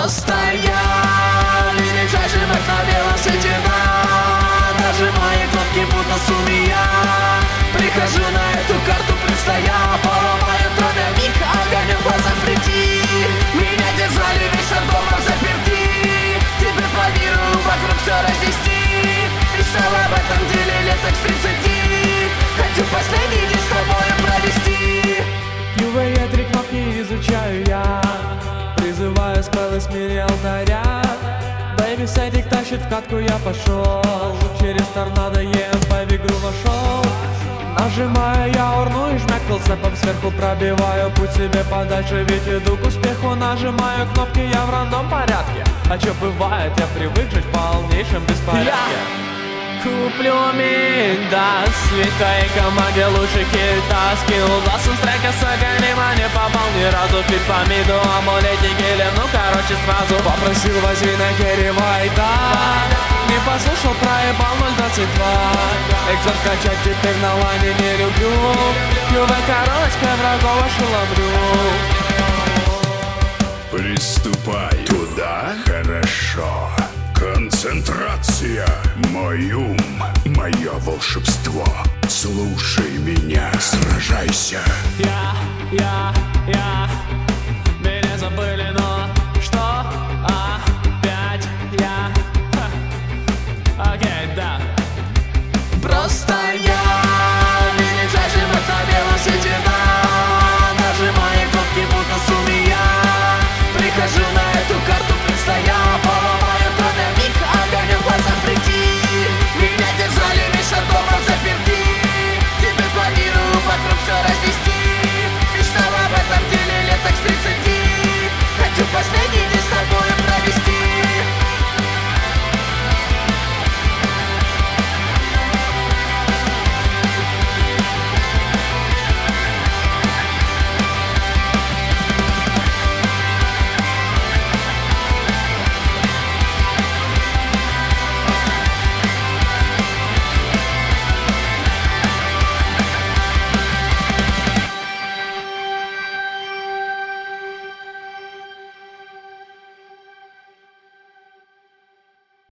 просто я. Величайший враг на белом свете, да. Нажимая кнопки, будто сумия. Прихожу на эту карту, предстоя. Поломаю кроме миг, огонек в глазах прийти. Меня держали вечер дома заперти. Теперь планирую вокруг все разнести. Мечтал об этом деле лет так с 30. Хочу последний день с тобой провести. QA 3 кнопки изучаю я, призываю спеллы с мире алтаря. Бэйби сетик тащит в катку, я пошел. Через торнадо ЕМП в игру вошел. Нажимаю я урну и жмякал снэпом сверху пробиваю путь себе подальше, ведь иду к успеху. Нажимаю кнопки я в рандом порядке. А чё бывает, я привык жить в полнейшем беспорядке. Куплю Мидас, ведь в твоей команде лучше кита. Скинул глазом с трека с огнем, а не попал ни разу. Пить по миду, амулетик или ну короче сразу. Попросил возьми на керри Вайта. Не послушал, проебал 0.22. Экзот качать теперь на лане не люблю. QV короночкой врагов ошеломлю. Приступай. Туда? Хорошо. Концентрация. Мой ум, мое волшебство. Слушай меня, сражайся. Я